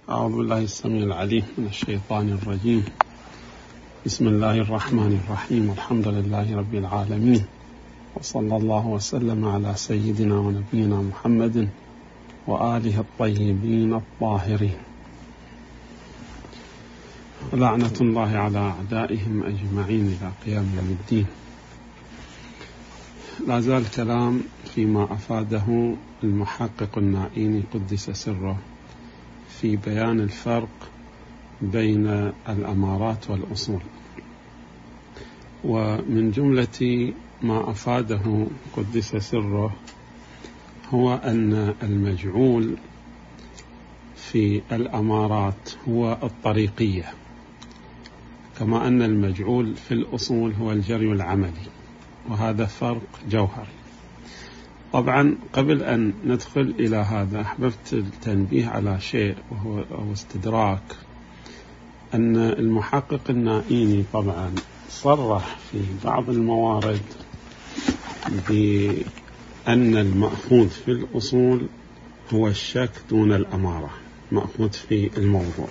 أعوذ بالله السميع العليم من الشيطان الرجيم. بسم الله الرحمن الرحيم. الحمد لله رب العالمين، وصلى الله وسلم على سيدنا ونبينا محمد وآله الطيبين الطاهرين، ولعنة الله على أعدائهم أجمعين إلى قيام يوم الدين. لا زال كلام فيما أفاده المحقق النائيني قدس سره في بيان الفرق بين الأمارات والأصول. ومن جملة ما أفاده قدس سره هو أن المجعول في الأمارات هو الطريقية، كما أن المجعول في الأصول هو الجري العملي، وهذا فرق جوهري. طبعا قبل أن ندخل إلى هذا أحببت التنبيه على شيء، وهو استدراك أن المحقق النائيني طبعا صرح في بعض الموارد بأن المأخوذ في الأصول هو الشك دون الأمارة، مأخوذ في الموضوع.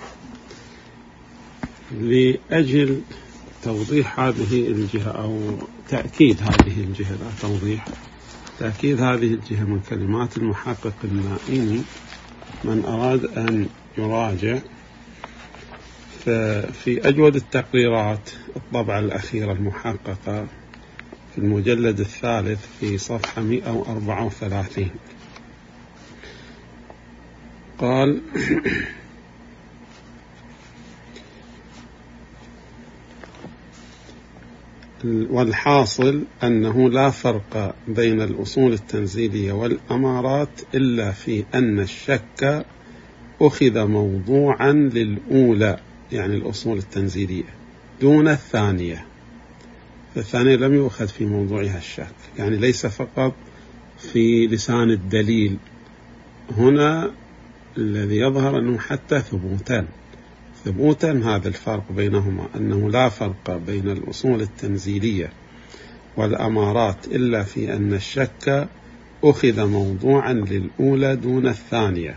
لأجل توضيح هذه الجهة أو تأكيد هذه الجهة، لا توضيح، تأكيد هذه الجهة من كلمات المحقق النائيني، من أراد أن يراجع ففي أجود التقريرات الطبعة الأخيرة المحققة في المجلد الثالث في صفحة 134 قال: والحاصل أنه لا فرق بين الأصول التنزيلية والأمارات إلا في أن الشك أخذ موضوعا للأولى، يعني الأصول التنزيلية، دون الثانية. فالثانية لم يؤخذ في موضوعها الشك، يعني ليس فقط في لسان الدليل. هنا الذي يظهر أنه حتى ثبوتا هذا الفرق بينهما، أنه لا فرق بين الأصول التنزيلية والأمارات إلا في أن الشك أخذ موضوعا للأولى دون الثانية،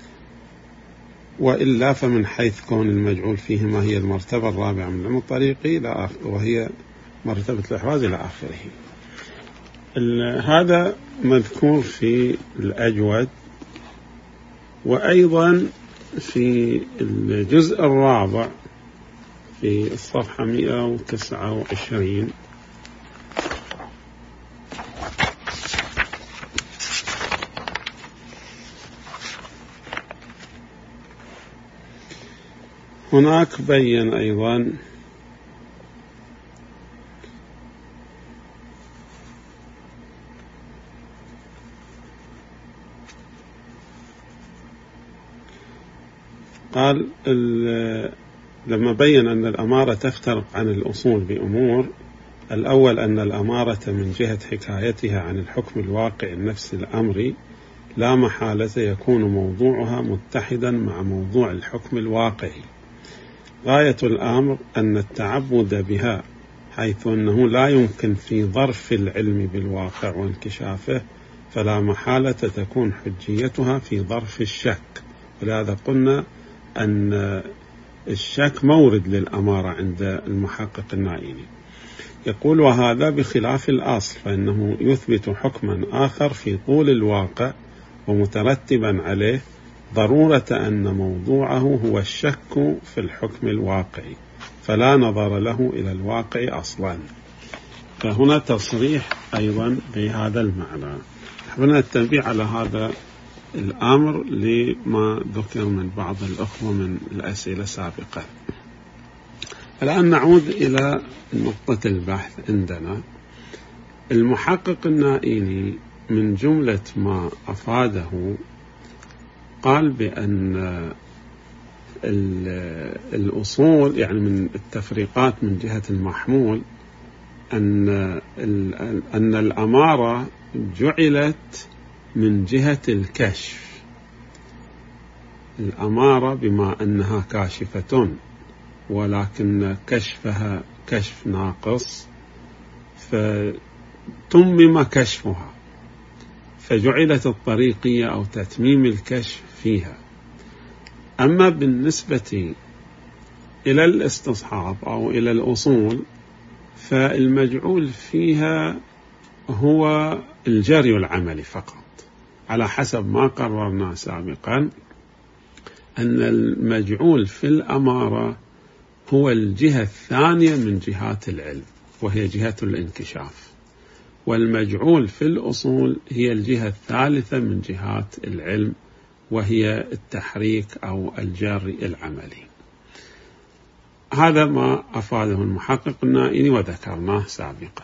وإلا فمن حيث كون المجعول فيهما هي المرتبة الرابعة من العلم الطريقي وهي مرتبة الإحراز إلى آخره. هذا مذكور في الأجود، وأيضا في الجزء الرابع في الصفحة 129 هناك بين أيضا قال لما بين أن الأمارة تفترق عن الأصول بأمور: الأول أن الأمارة من جهة حكايتها عن الحكم الواقع النفسي الأمري لا محالة يكون موضوعها متحدا مع موضوع الحكم الواقعي. غاية الأمر أن التعبد بها، حيث أنه لا يمكن في ظرف العلم بالواقع وانكشافه، فلا محالة تكون حجيتها في ظرف الشك. ولهذا قلنا أن الشك مورد للأمارة عند المحقق النائيني. يقول: وهذا بخلاف الأصل، فإنه يثبت حكما آخر في طول الواقع، ومترتبا عليه ضرورة أن موضوعه هو الشك في الحكم الواقعي، فلا نظر له إلى الواقع أصلا. فهنا تصريح أيضا بهذا المعنى. حبنا التنبيه على هذا الأمر لما ذكر من بعض الأخوة من الأسئلة سابقا. الآن نعود إلى نقطة البحث عندنا. المحقق النائيني من جملة ما أفاده قال بأن الأصول، يعني من التفريقات من جهة المحمول، أن الأمارة جعلت من جهة الكشف. الأمارة بما أنها كاشفة، ولكن كشفها كشف ناقص، فتمم كشفها، فجعلت الطريقية أو تتميم الكشف فيها. أما بالنسبة إلى الاستصحاب أو إلى الأصول فالمجعول فيها هو الجري العملي فقط، على حسب ما قررنا سابقا أن المجعول في الأمارة هو الجهة الثانية من جهات العلم وهي جهة الانكشاف، والمجعول في الأصول هي الجهة الثالثة من جهات العلم وهي التحريك أو الجري العملي. هذا ما أفاده المحقق النائيني وذكرناه سابقا.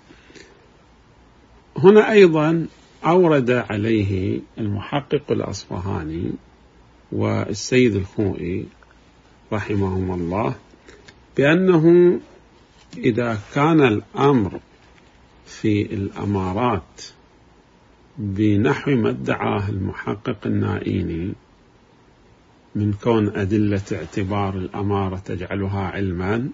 هنا أيضا أورد عليه المحقق الأصفهاني والسيد الخوئي رحمهم الله بأنه إذا كان الأمر في الأمارات بنحو ما ادعاه المحقق النائيني من كون أدلة اعتبار الأمارة تجعلها علما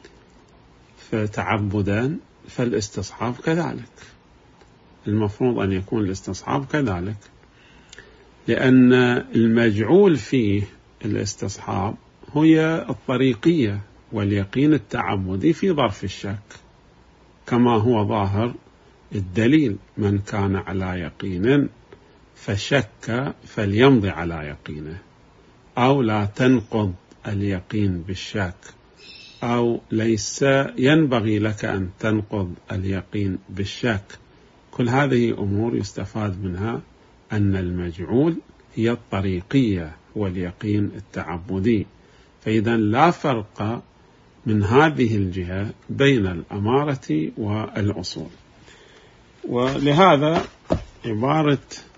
فتعبدا، فالاستصحاب كذلك، المفروض أن يكون الاستصحاب كذلك، لأن المجعول فيه الاستصحاب هي الطريقية واليقين التعبدي في ظرف الشك، كما هو ظاهر الدليل: من كان على يقين فشك فليمضي على يقينه، أو لا تنقض اليقين بالشك، أو ليس ينبغي لك أن تنقض اليقين بالشك. كل هذه أمور يستفاد منها أن المجعول هي الطريقية واليقين التعبدي، فإذا لا فرق من هذه الجهة بين الأمارة والأصول. ولهذا عبارة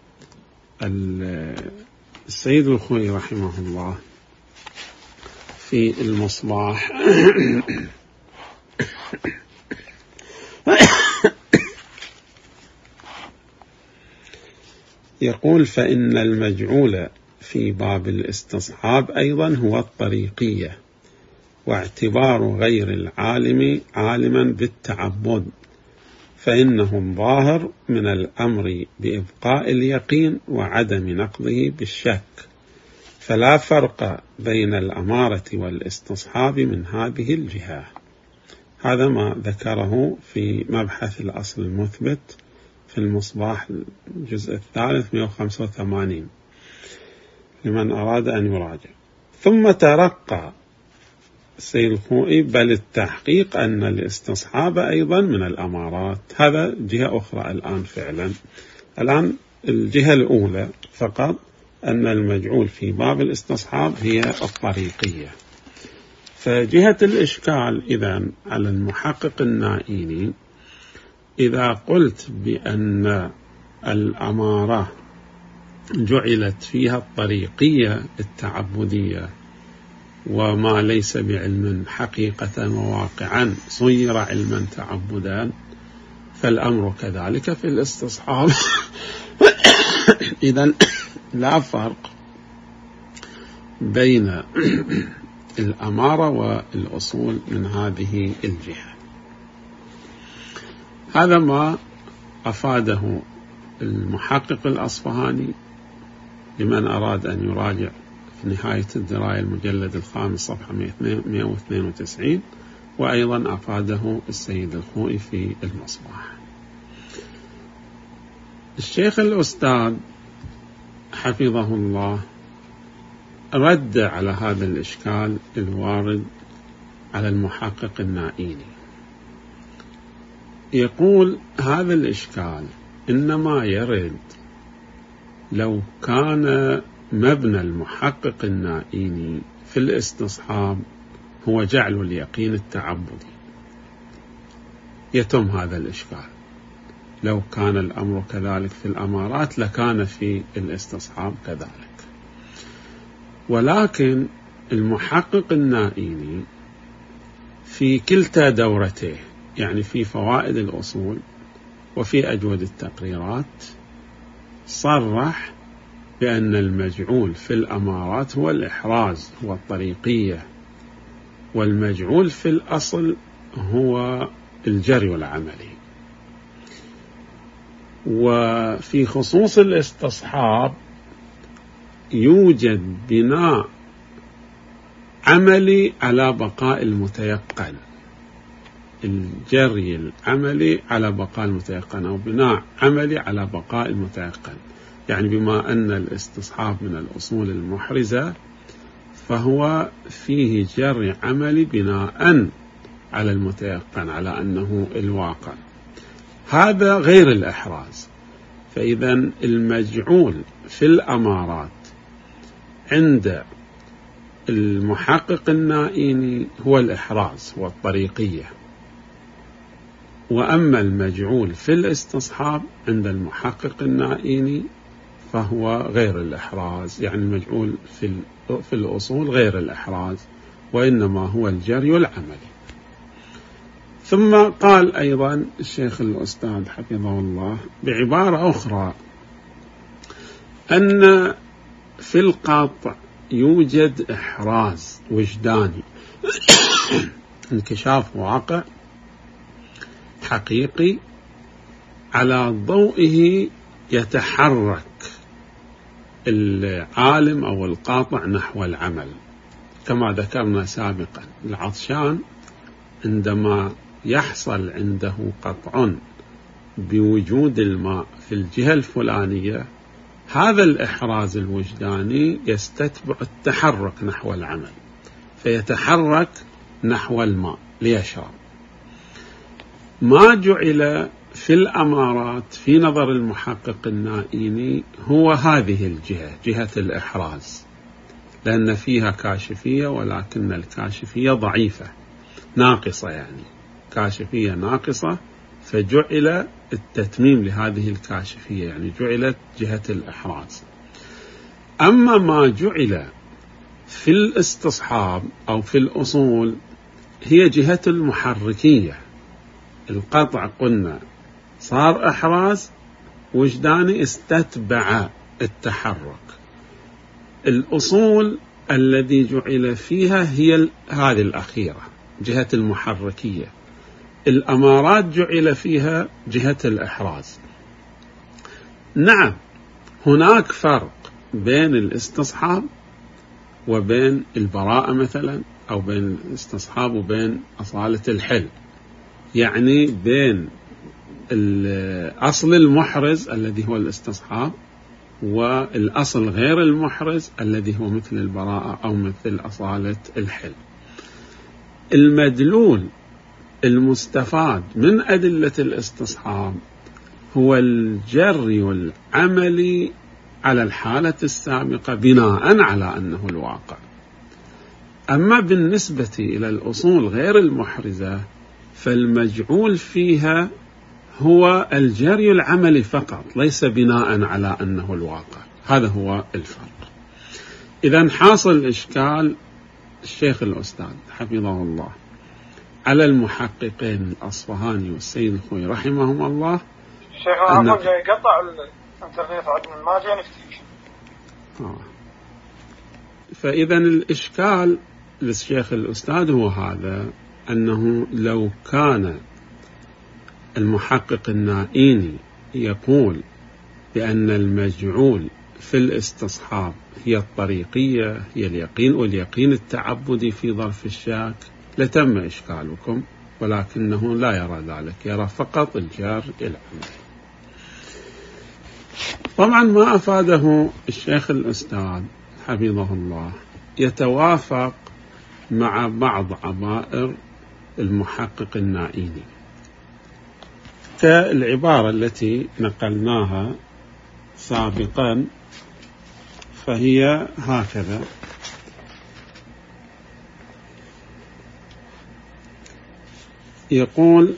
السيد الخوئي رحمه الله في المصباح يقول: فإن المجعول في باب الاستصحاب أيضا هو الطريقية، واعتبار غير العالم عالما بالتعبد، فإنه الظاهر من الأمر بإبقاء اليقين وعدم نقضه بالشك، فلا فرق بين الأمارة والاستصحاب من هذه الجهة. هذا ما ذكره في مبحث الأصل المثبت في المصباح الجزء الثالث 185 لمن أراد أن يراجع. ثم ترقى السيد الخوئي: بل التحقيق أن الاستصحاب أيضا من الأمارات. هذا جهة أخرى الآن فعلا. الآن الجهة الأولى فقط أن المجعول في باب الاستصحاب هي الطريقية. فجهة الإشكال إذن على المحقق النائيني: إذا قلت بأن الأمارة جعلت فيها الطريقية التعبدية وما ليس بعلم حقيقة وواقعا صير علما تعبدا، فالأمر كذلك في الاستصحاب. إذن لا فرق بين الأمارة والأصول من هذه الجهة. هذا ما أفاده المحقق الأصفهاني لمن أراد أن يراجع في نهاية الدراية المجلد الخامس صفحة 192، وأيضا أفاده السيد الخوئي في المصباح. الشيخ الأستاذ حفظه الله رد على هذا الإشكال الوارد على المحقق النائيني. يقول: هذا الإشكال إنما يرد لو كان مبنى المحقق النائيني في الاستصحاب هو جعل اليقين التعبدي، يتم هذا الإشكال. لو كان الأمر كذلك في الأمارات لكان في الاستصحاب كذلك. ولكن المحقق النائيني في كلتا دورته، يعني في فوائد الأصول وفي أجود التقريرات، صرح بأن المجعول في الأمارات هو الإحراز، هو الطريقية، والمجعول في الأصل هو الجري العملي. وفي خصوص الاستصحاب يوجد بناء عملي على بقاء المتيقن، الجري العملي على بقاء المتيقن، أو بناء عملي على بقاء المتيقن. يعني بما أن الاستصحاب من الأصول المحرزة فهو فيه جري عملي بناء على المتيقن، على أنه الواقع. هذا غير الإحراز. فإذا المجعول في الأمارات عند المحقق النائيني هو الإحراز والطريقية، وأما المجعول في الاستصحاب عند المحقق النائيني فهو غير الإحراز. يعني المجعول في الأصول غير الإحراز، وإنما هو الجري العملي. ثم قال أيضا الشيخ الأستاذ حفظه الله بعبارة أخرى أن في القطع يوجد إحراز وجداني انكشاف واقع حقيقي على ضوئه يتحرك العالم أو القاطع نحو العمل. كما ذكرنا سابقا، العطشان عندما يحصل عنده قطع بوجود الماء في الجهة الفلانية، هذا الإحراز الوجداني يستتبع التحرك نحو العمل، فيتحرك نحو الماء ليشرب. ما جعل في الأمارات في نظر المحقق النائيني هو هذه الجهة، جهة الإحراز، لأن فيها كاشفية، ولكن الكاشفية ضعيفة ناقصة، يعني كاشفية ناقصة، فجعل التتميم لهذه الكاشفية، يعني جعلت جهة الإحراز. أما ما جعل في الاستصحاب أو في الأصول هي جهة المحركية. القطع قلنا صار إحراز وجداني استتبع التحرك. الأصول الذي جعل فيها هي هذه الأخيرة، جهة المحركية. الأمارات جعل فيها جهة الإحراز. نعم، هناك فرق بين الاستصحاب وبين البراءة مثلا، أو بين الاستصحاب وبين أصالة الحل. يعني بين الأصل المحرز الذي هو الاستصحاب والأصل غير المحرز الذي هو مثل البراءة أو مثل أصالة الحل. المدلول المستفاد من أدلة الاستصحاب هو الجري والعملي على الحالة السابقة بناء على أنه الواقع. أما بالنسبة إلى الأصول غير المحرزة فالمجعول فيها هو الجري العملي فقط، ليس بناء على أنه الواقع. هذا هو الفرق. إذن حاصل إشكال الشيخ الأستاذ حفظه الله على المحققين الأصفهاني والسيد الخوي رحمهم الله. الشيخ أقول جاي قطع الانترنت عندنا ما جاي نفتيش. فإذا الإشكال للشيخ الأستاذ هو هذا، أنه لو كان المحقق النائيني يقول بأن المجعول في الاستصحاب هي الطريقية، هي اليقين، واليقين التعبدي في ظرف الشاك، لتم إشكالكم، ولكنه لا يرى ذلك، يرى فقط الجار العملي. طبعا ما أفاده الشيخ الأستاذ حفظه الله يتوافق مع بعض عبائر المحقق النائيني، كالعبارة التي نقلناها سابقا، فهي هكذا: يقول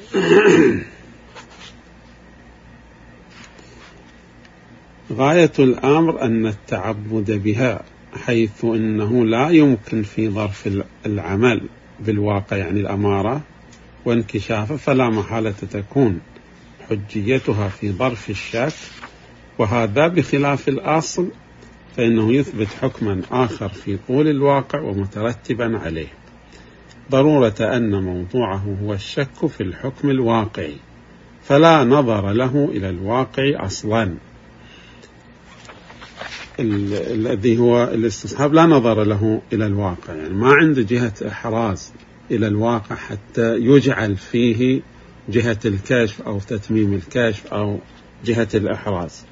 غاية الأمر أن التعبد بها، حيث أنه لا يمكن في ظرف العمل بالواقع، يعني الأمارة وانكشافه، فلا محالة تكون حجيتها في ظرف الشك، وهذا بخلاف الأصل، فإنه يثبت حكما آخر في طول الواقع ومترتبا عليه، ضرورة أن موضوعه هو الشك في الحكم الواقعي، فلا نظر له إلى الواقع أصلا. الذي هو الاستصحاب لا نظر له إلى الواقع، يعني ما عنده جهة إحراز إلى الواقع حتى يجعل فيه جهة الكشف أو تتميم الكشف أو جهة الإحراز.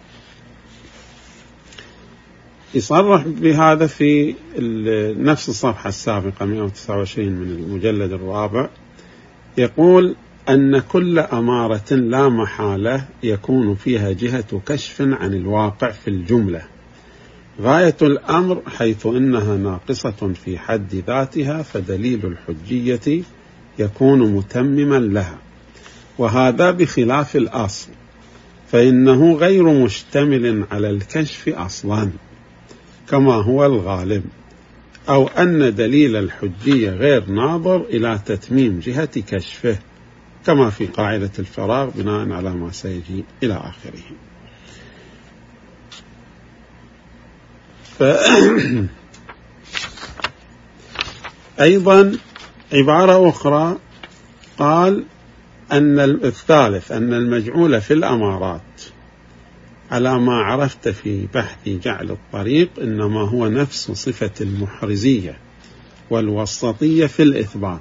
يصرح بهذا في نفس الصفحة السابقة 129 من المجلد الرابع، يقول أن كل أمارة لا محالة يكون فيها جهة كشف عن الواقع في الجملة، غاية الأمر حيث إنها ناقصة في حد ذاتها، فدليل الحجية يكون متمما لها، وهذا بخلاف الأصل، فإنه غير مشتمل على الكشف أصلا كما هو الغالب، أو أن دليل الحجية غير ناظر إلى تتميم جهة كشفه كما في قاعدة الفراغ بناء على ما سيجي إلى آخره. أيضا عبارة أخرى قال أن الثالث أن المجعول في الأمارات على ما عرفت في بحث جعل الطريق إنما هو نفس صفة المحرزية والوسطية في الإثبات،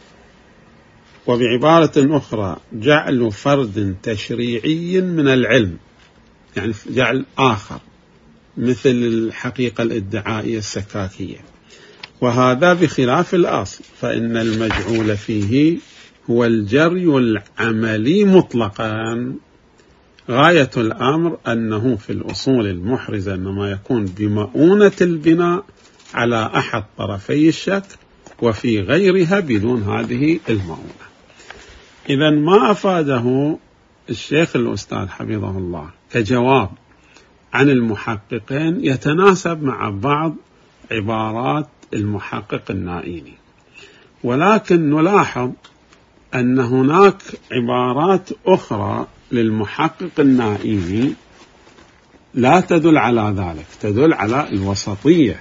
وبعبارة أخرى جعل فرد تشريعي من العلم، يعني جعل آخر مثل الحقيقة الادعائية السكاكية، وهذا بخلاف الأصل، فإن المجعول فيه هو الجري العملي مطلقا، غاية الأمر أنه في الأصول المحرزة إنما يكون بمؤونة البناء على أحد طرفي الشك، وفي غيرها بدون هذه المؤونة. إذن ما أفاده الشيخ الأستاذ حفظه الله كجواب عن المحققين يتناسب مع بعض عبارات المحقق النائيني، ولكن نلاحظ أن هناك عبارات أخرى للمحقق النائيني لا تدل على ذلك، تدل على الوسطية.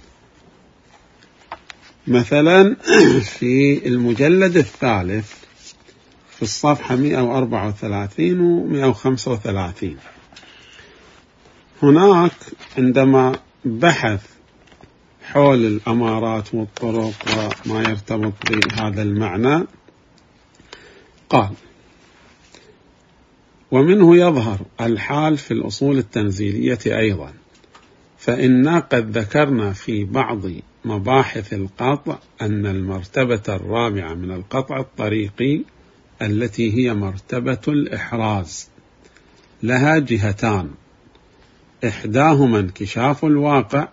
مثلا في المجلد الثالث في الصفحة 134 و 135 هناك عندما بحث حول الأمارات والطرق وما يرتبط بهذا المعنى قال: ومنه يظهر الحال في الأصول التنزيلية أيضا، فإنا قد ذكرنا في بعض مباحث القطع أن المرتبة الرابعة من القطع الطريقي التي هي مرتبة الإحراز لها جهتان، إحداهما انكشاف الواقع،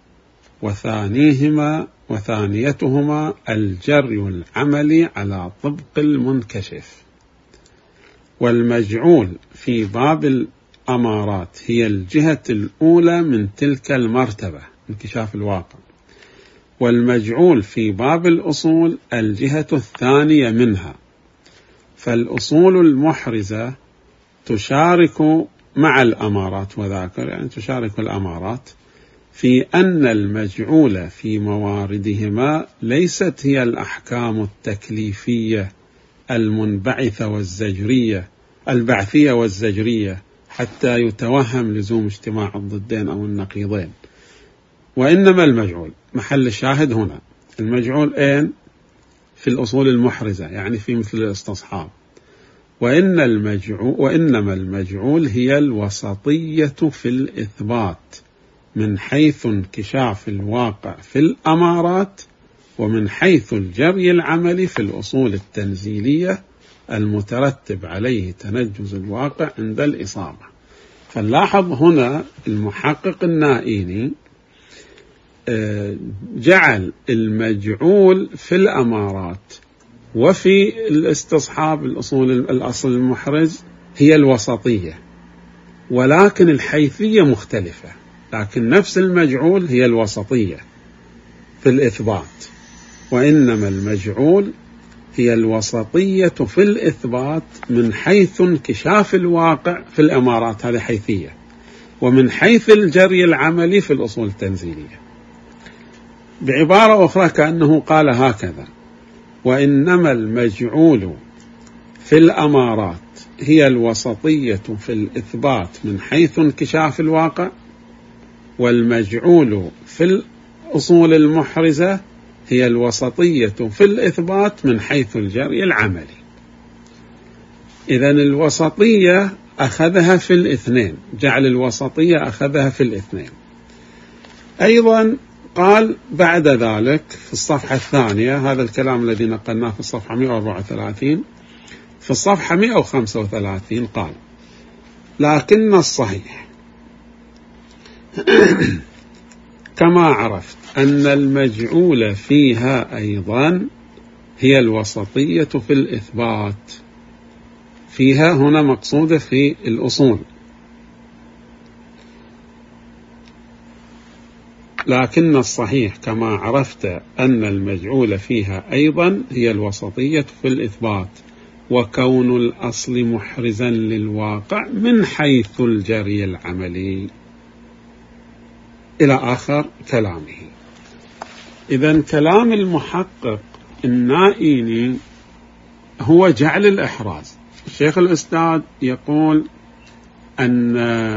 وثانيتهما الجري العملي على طبق المنكشف. والمجعول في باب الأمارات هي الجهة الأولى من تلك المرتبة انكشاف الواقع، والمجعول في باب الأصول الجهة الثانية منها، فالأصول المحرزة تشارك مع الأمارات، وذاكر يعني تشارك الأمارات في أن المجعول في مواردهما ليست هي الأحكام التكليفية المنبعثة والزجرية البعثية والزجرية حتى يتوهم لزوم اجتماع الضدين أو النقيضين، وإنما المجعول محل الشاهد هنا المجعول في الأصول المحرزة، يعني في مثل الاستصحاب، وإنما المجعول هي الوسطية في الإثبات من حيث انكشاف الواقع في الأمارات، ومن حيث الجري العملي في الأصول التنزيلية المترتب عليه تنجز الواقع عند الإصابة. فنلاحظ هنا المحقق النائيني جعل المجعول في الأمارات وفي الاستصحاب الأصل المحرز هي الوسطية، ولكن الحيثية مختلفة، لكن نفس المجعول هي الوسطية في الإثبات، وإنما المجعول هي الوسطية في الإثبات من حيث انكشاف الواقع في الأمارات، هذه حيثية، ومن حيث الجري العملي في الأصول التنزيلية. بعبارة أخرى كأنه قال هكذا: وإنما المجعول في الأمارات هي الوسطية في الإثبات من حيث انكشاف الواقع، والمجعول في الأصول المحرزة هي الوسطية في الإثبات من حيث الجري العملي. إذن الوسطية أخذها في الاثنين، جعل الوسطية أخذها في الاثنين. أيضا قال بعد ذلك في الصفحة الثانية، هذا الكلام الذي نقلناه في الصفحة 134، في الصفحة 135 قال: لكن الصحيح كما عرفت أن المجعول فيها أيضا هي الوسطية في الإثبات. فيها هنا مقصودة في الأصول. لكن الصحيح كما عرفت أن المجعول فيها أيضا هي الوسطية في الإثبات، وكون الأصل محرزا للواقع من حيث الجري العملي، إلى آخر كلامه. إذن كلام المحقق النائيني هو جعل الإحراز. الشيخ الأستاذ يقول أن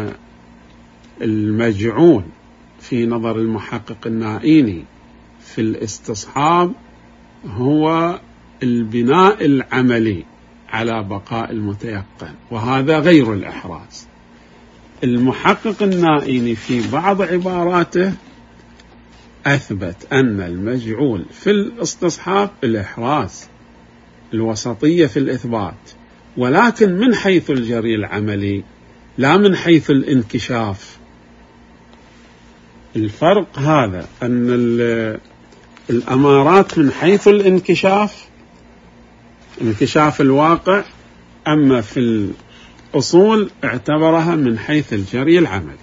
المجعول في نظر المحقق النائيني في الاستصحاب هو البناء العملي على بقاء المتيقن، وهذا غير الإحراز. المحقق النائيني في بعض عباراته أثبت أن المجعول في الاستصحاب الإحراز، الوسطية في الإثبات، ولكن من حيث الجري العملي لا من حيث الانكشاف. الفرق هذا، أن الأمارات من حيث الانكشاف، انكشاف الواقع، أما في الأصول اعتبرها من حيث الجري العملي.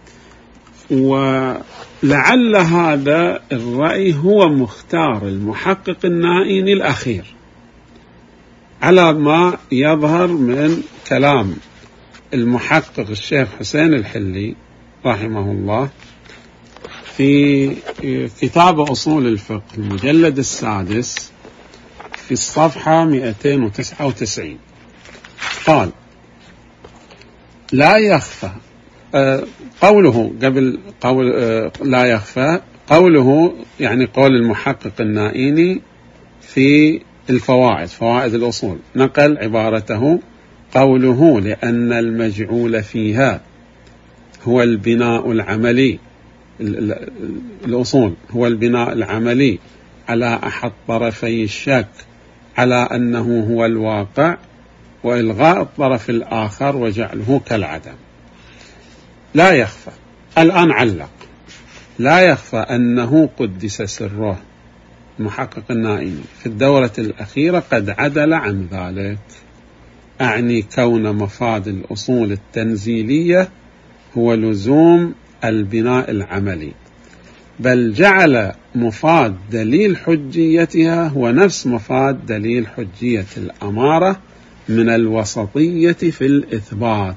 ولعل هذا الرأي هو مختار المحقق النائيني الأخير، على ما يظهر من كلام المحقق الشيخ حسين الحلي رحمه الله في كتاب أصول الفقه المجلد السادس في الصفحة 299. قال: لا يخفى، قوله قبل قول لا يخفى، قوله يعني قول المحقق النائيني في الفوائد، فوائد الأصول، نقل عبارته: قوله لأن المجعول فيها هو البناء العملي، الأصول هو البناء العملي على أحد طرفي الشك على أنه هو الواقع، وإلغاء الطرف الآخر وجعله كالعدم. لا يخفى، الآن علق: لا يخفى أنه قدس سره المحقق النائيني في الدورة الأخيرة قد عدل عن ذلك، أعني كون مفاد الأصول التنزيلية هو لزوم البناء العملي، بل جعل مفاد دليل حجيتها هو نفس مفاد دليل حجية الأمارة من الوسطية في الإثبات،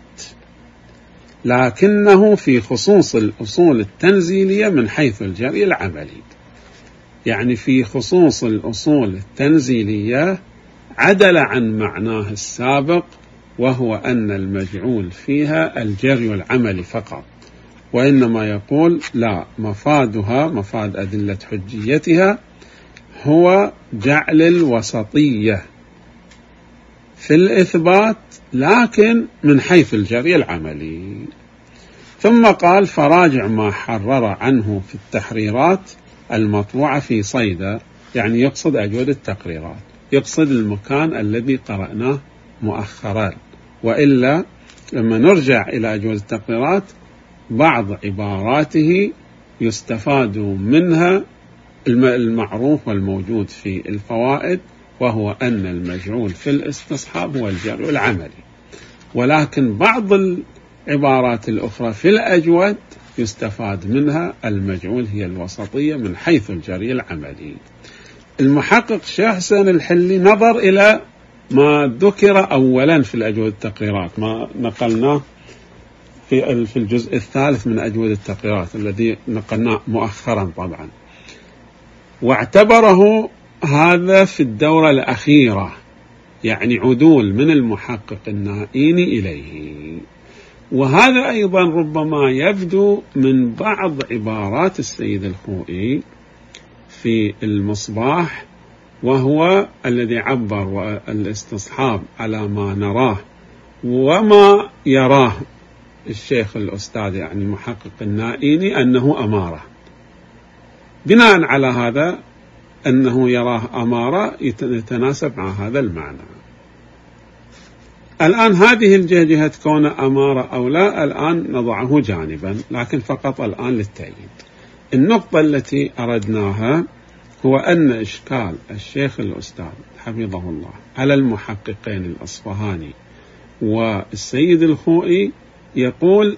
لكنه في خصوص الأصول التنزيلية من حيث الجري العملي. يعني في خصوص الأصول التنزيلية عدل عن معناه السابق، وهو أن المجعول فيها الجري العملي فقط، وإنما يقول لا، مفادها، مفاد أدلة حجيتها، هو جعل الوسطية في الإثبات لكن من حيث الجري العملي. ثم قال: فراجع ما حرر عنه في التحريرات المطبوعة في صيدا، يعني يقصد أجود التقريرات، يقصد المكان الذي قرأناه مؤخرا، وإلا لما نرجع إلى أجود التقريرات بعض عباراته يستفاد منها المعروف والموجود في الفوائد، وهو أن المجعول في الاستصحاب هو الجري العملي، ولكن بعض العبارات الأخرى في الأجود يستفاد منها المجعول هي الوسطية من حيث الجري العملي. المحقق الشيخ حسين الحلي نظر إلى ما ذكر أولا في الأجود التقريرات، ما نقلناه في الجزء الثالث من أجود التقريرات الذي نقلناه مؤخرا طبعا، واعتبره هذا في الدورة الأخيرة، يعني عدول من المحقق النائيني إليه. وهذا أيضا ربما يبدو من بعض عبارات السيد الخوئي في المصباح، وهو الذي عبر والاستصحاب على ما نراه وما يراه الشيخ الأستاذ يعني المحقق النائيني أنه أمارة. بناء على هذا أنه يراه أمارة يتناسب مع هذا المعنى. الآن هذه الجهة جهة كون أمارة أو لا الآن نضعه جانبا، لكن فقط الآن للتأييد. النقطة التي أردناها هو أن إشكال الشيخ الأستاذ حفظه الله على المحققين الأصفهاني والسيد الخوئي يقول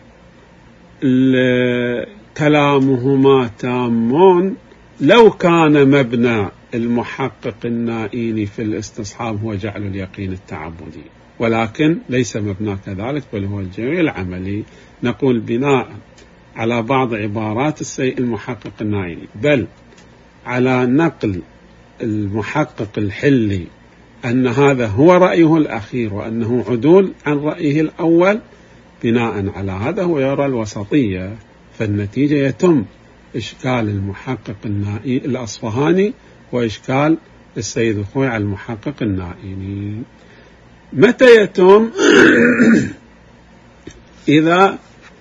كلامهما تامون لو كان مبنى المحقق النائيني في الاستصحاب هو جعل اليقين التعبدي، ولكن ليس مبنى كذلك، بل هو الجري العملي. نقول بناء على بعض عبارات المحقق النائيني، بل على نقل المحقق الحلي أن هذا هو رأيه الأخير وأنه عدول عن رأيه الأول، بناء على هذا هو يرى الوسطية، فالنتيجة يتم إشكال المحقق الأصفهاني وإشكال السيد الخوئي على المحقق النائيني. متى يتم؟ إذا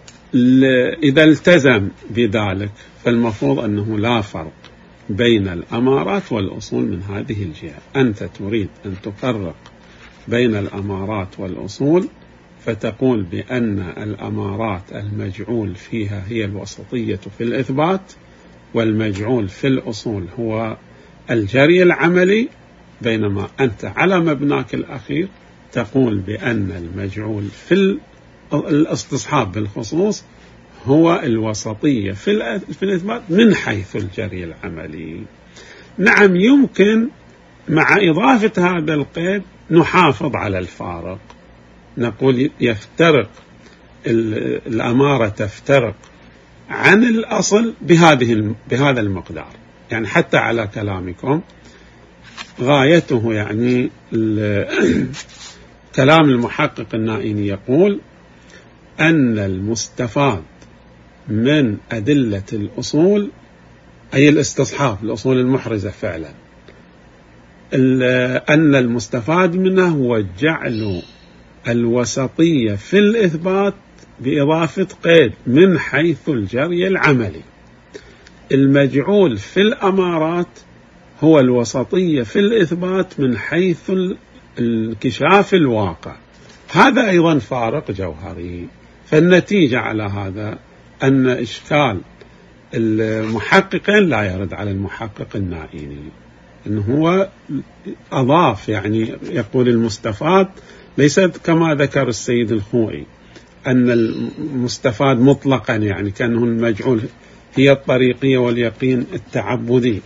التزم بذلك، فالمفروض أنه لا فرق بين الأمارات والأصول من هذه الجهة. أنت تريد أن تفرق بين الأمارات والأصول، فتقول بأن الأمارات المجعول فيها هي الوسطية في الإثبات، والمجعول في الأصول هو الجري العملي، بينما أنت على مبناك الأخير تقول بأن المجعول في الاستصحاب بالخصوص هو الوسطية في الإثبات من حيث الجري العملي. نعم، يمكن مع إضافة هذا القيد نحافظ على الفارق، نقول يفترق الأمارة تفترق عن الأصل بهذا المقدار، يعني حتى على كلامكم غايته يعني كلام المحقق النائيني يقول أن المستفاد من أدلة الأصول أي الاستصحاب الأصول المحرزة فعلا، أن المستفاد منه هو جعل الوسطية في الإثبات بإضافة قيد من حيث الجري العملي. المجعول في الأمارات هو الوسطية في الإثبات من حيث الانكشاف الواقع. هذا أيضا فارق جوهري. فالنتيجة على هذا أن إشكال المحققين لا يرد على المحقق النائيني، أنه هو أضاف، يعني يقول المستفاد ليس كما ذكر السيد الخوئي أن المستفاد مطلقا يعني كأنه المجعول هي الطريقية واليقين التعبدي،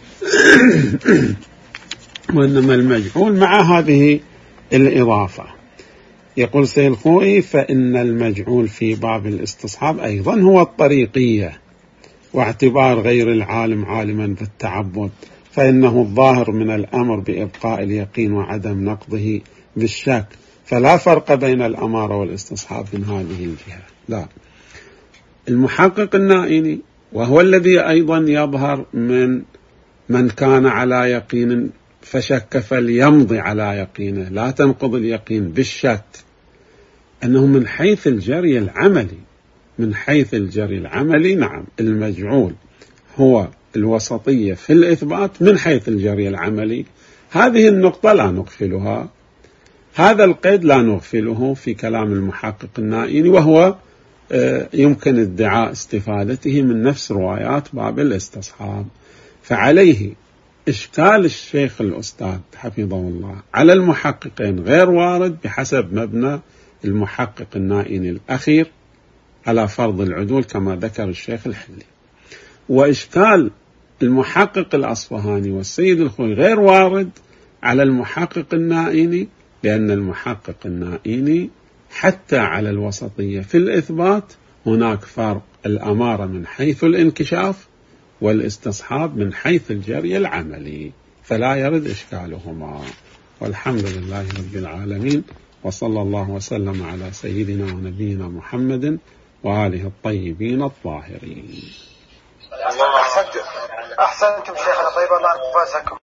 وإنما المجعول مع هذه الإضافة. يقول السيد الخوئي فإن المجعول في باب الاستصحاب أيضا هو الطريقية، واعتبار غير العالم عالما بالتعبد، فإنه الظاهر من الأمر بإبقاء اليقين وعدم نقضه بالشك، فلا فرق بين الأمارة والاستصحاب من هذه الجهة. لا، المحقق النائيني وهو الذي أيضا يظهر من كان على يقين فشك فليمضي على يقينه، لا تنقض اليقين بالشك، أنه من حيث الجري العملي، من حيث الجري العملي نعم المجعول هو الوسطية في الإثبات من حيث الجري العملي. هذه النقطة لا نغفلها، هذا القيد لا نغفله في كلام المحقق النائيني، وهو يمكن ادعاء استفادته من نفس روايات باب الاستصحاب. فعليه إشكال الشيخ الأستاذ حفظه الله على المحققين غير وارد بحسب مبنى المحقق النائيني الأخير على فرض العدول كما ذكر الشيخ الحلي، وإشكال المحقق الأصفهاني والسيد الخوئي غير وارد على المحقق النائيني، لأن المحقق النائيني حتى على الوسطية في الإثبات هناك فرق، الأمارة من حيث الانكشاف والاستصحاب من حيث الجري العملي، فلا يرد إشكالهما. والحمد لله رب العالمين، وصلى الله وسلم على سيدنا ونبينا محمد وآله الطيبين الطاهرين. أحسنتم شيخنا. طيب الله ينفعكم.